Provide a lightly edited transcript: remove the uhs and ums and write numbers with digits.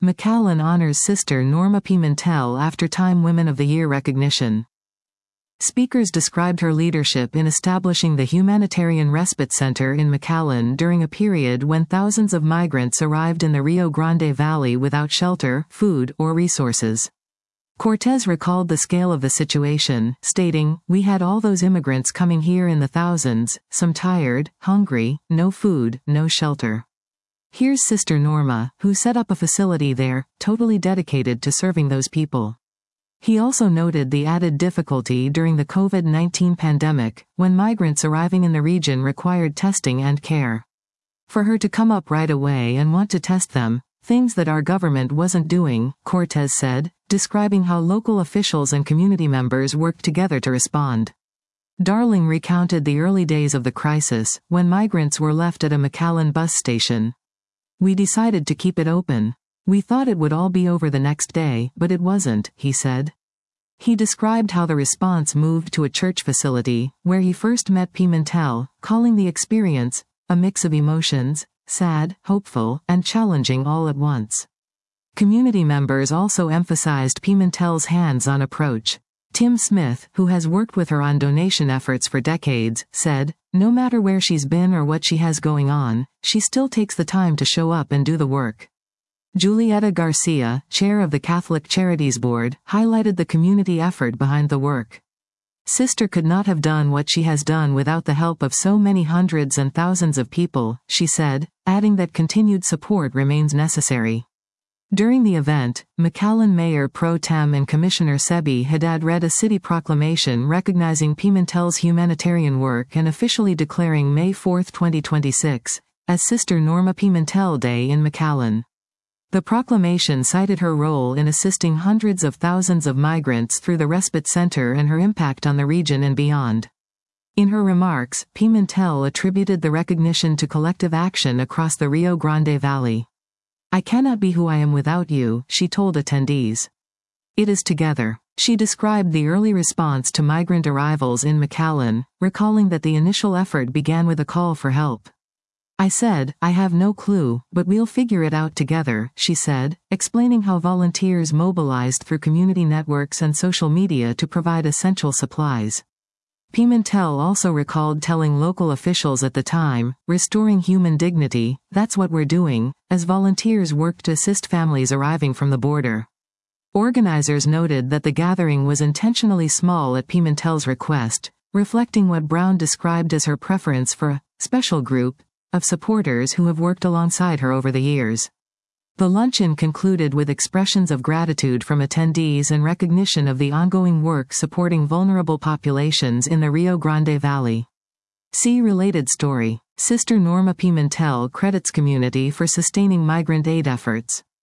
McAllen honors Sister Norma Pimentel after Time Women of the Year recognition. Speakers described her leadership in establishing the Humanitarian Respite Center in McAllen during a period when thousands of migrants arrived in the Rio Grande Valley without shelter, food, or resources. Cortez recalled the scale of the situation, stating, "We had all those immigrants coming here in the thousands, some tired, hungry, no food, no shelter. Here's Sister Norma, who set up a facility there, totally dedicated to serving those people." He also noted the added difficulty during the COVID-19 pandemic, when migrants arriving in the region required testing and care. For her to come up right away and want to test them, things that our government wasn't doing, Cortez said, describing how local officials and community members worked together to respond. Darling recounted the early days of the crisis, when migrants were left at a McAllen bus station. "We decided to keep it open. We thought it would all be over the next day, but it wasn't," he said. He described how the response moved to a church facility, where he first met Pimentel, calling the experience a mix of emotions, sad, hopeful, and challenging all at once. Community members also emphasized Pimentel's hands-on approach. Tim Smith, who has worked with her on donation efforts for decades, said, "No matter where she's been or what she has going on, she still takes the time to show up and do the work." Julieta Garcia, chair of the Catholic Charities Board, highlighted the community effort behind the work. "Sister could not have done what she has done without the help of so many hundreds and thousands of people," she said, adding that continued support remains necessary. During the event, McAllen Mayor Pro Tem and Commissioner Sebi Haddad read a city proclamation recognizing Pimentel's humanitarian work and officially declaring May 4, 2026, as Sister Norma Pimentel Day in McAllen. The proclamation cited her role in assisting hundreds of thousands of migrants through the Respite Center and her impact on the region and beyond. In her remarks, Pimentel attributed the recognition to collective action across the Rio Grande Valley. "I cannot be who I am without you," she told attendees. "It is together." She described the early response to migrant arrivals in McAllen, recalling that the initial effort began with a call for help. "I said, I have no clue, but we'll figure it out together," she said, explaining how volunteers mobilized through community networks and social media to provide essential supplies. Pimentel also recalled telling local officials at the time, "Restoring human dignity, that's what we're doing," as volunteers worked to assist families arriving from the border. Organizers noted that the gathering was intentionally small at Pimentel's request, reflecting what Brown described as her preference for a special group of supporters who have worked alongside her over the years. The luncheon concluded with expressions of gratitude from attendees and recognition of the ongoing work supporting vulnerable populations in the Rio Grande Valley. See related story. Sister Norma Pimentel credits community for sustaining migrant aid efforts.